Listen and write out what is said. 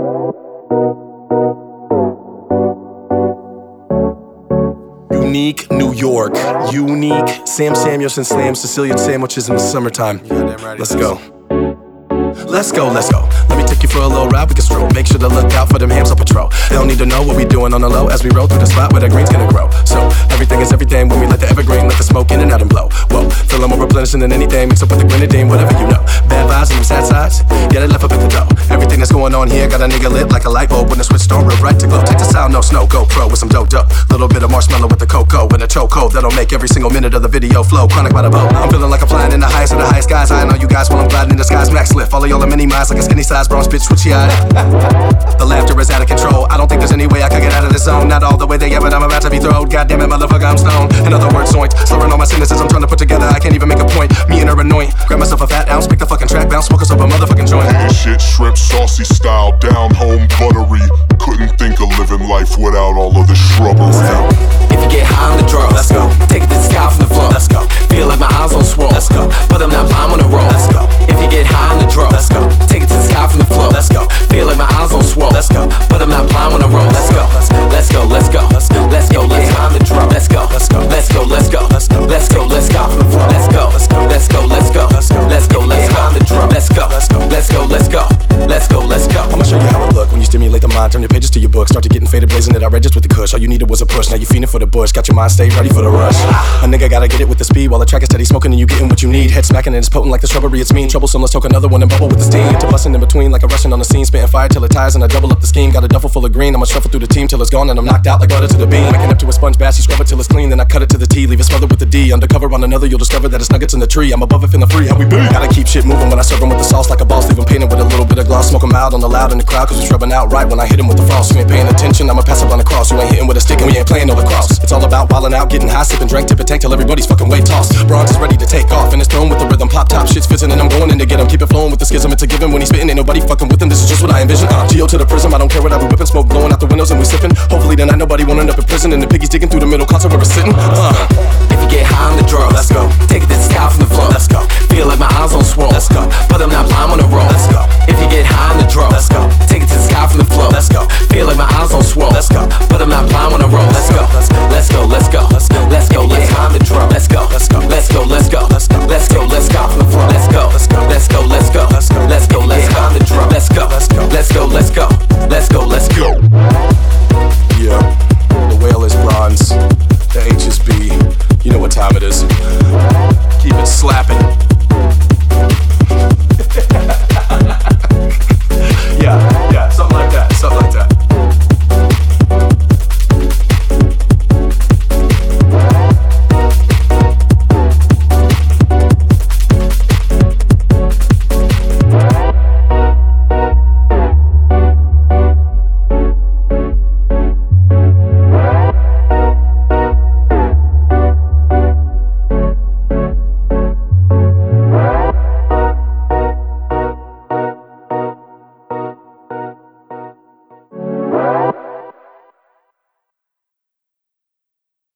Unique New York, unique Sam Samuelson slams Sicilian sandwiches in the summertime. Let's go. Let's go, let's go. Let me take you for a little ride, we can stroll. Make sure to look out for them hams on patrol. They don't need to know what we doing on the low as we roll through the spot where the green's gonna grow. So, everything is everything when we let the evergreen, let the smoke in and out and blow. Whoa, feel more replenishing than anything, mix up with the grenadine, whatever you know. Bad vibes and them sad sides, yeah, they left up at the door. Everything that's going on here got a nigga lit like a light bulb when the switch don't real bright to glow. Take the sound, no snow, GoPro with some dough. Little bit of marshmallow with the cocoa and a chokehold that'll make every single minute of the video flow. Chronic by the boat. I'm feeling like I'm flying in the highest of the highest skies. I know you guys while I'm gliding in the skies. Max lift, all of y'all are mini minds like a skinny size bronze bitch switchy eyed. The laughter is out of control. I don't think there's any way I can get out of this zone. Not all the way there, but I'm about to be thrown. Goddamn it, motherfucker, I'm stoned. In other words, zoinked. Slurring all my sentences I'm trying to put together. I can't even make a point. Me and her annoying. Grab myself a fat ounce, pick the fucking track, bounce, smoke us up a motherfucking joint. This shit shrimp saucy style, down home buttery. Couldn't think of living life without all of this shrubbery. If you get high on the draw, let's go. Take it to the sky from the floor, let's go. Feel like my eyes on swirl, let's go. But I'm not blind on the roll, let's go. If you get high on the draw, let's go. Take it to the sky from the floor, let's go. Feel like my eyes on swirl, let's go. But I'm not blind on the roll, let's go. Let's go, let's go, let's go, let's go. Let's high on the draw, let's go. Let's go, let's go, let's go, let's go, let's go, let's go from the floor, let's go. Let's go, let's go, let's go, let's go, let's high on the draw, let's go, let's go, let's go, let's go, let's go, let's go. I'ma show you how it look when you stimulate the mind. Turn your pages to your book, start to getting faded, blazing it outrageous with the kush. All you needed was a push, now you fiending for the bush. Got your mind stay ready for the rush. A nigga gotta get it with the speed while the track is steady smoking and you getting what you need. Head smacking and it's potent like the shrubbery, it's mean. Troublesome, let's talk another one and bubble with the steam. To busting in between like a Russian on the scene, spitting fire till it tires and I double up the scheme. Got a duffel full of green, I'ma shuffle through the team till it's gone and I'm knocked out like butter to the bean. Making up to a sponge bath, you scrub it till it's clean, then I cut it to the T, leave it smothered with the D. Undercover on another, you'll discover that it's nuggets in the tree. I'm above it, feeling free, how we be? Gotta keep shit moving when I serve 'em with the sauce like a boss. Leave 'em painted with a little bit of gloss. Smoke 'em out on the loud in the crowd, cause it's rubbing out right when I hit 'em with the frost. You ain't paying attention, I'ma pass up on the cross. You ain't hitting with a stick and we ain't playing no lacrosse. It's all about wildin' out, getting high, sipping drink, tipping tank till everybody's fucking weight tossed. Bronze is ready to take off and it's thrown with the rhythm. Pop top shit's fizzing and I'm going in to get 'em. Keep it flowing with the schism, it's a given when he's spitting. Ain't nobody fucking with him, this is just what I envision. Geo to the prism, I don't care what I be whipping. Smoke blowing out the windows and we sipping. Hopefully tonight nobody won't end up in prison and the piggies digging through the middle console where we're sitting. If you get high on the draw, let's go. Take it to the sky from the floor, let's go. Feel like my eyes on swirl, let's go. But I'm not blind on the roll,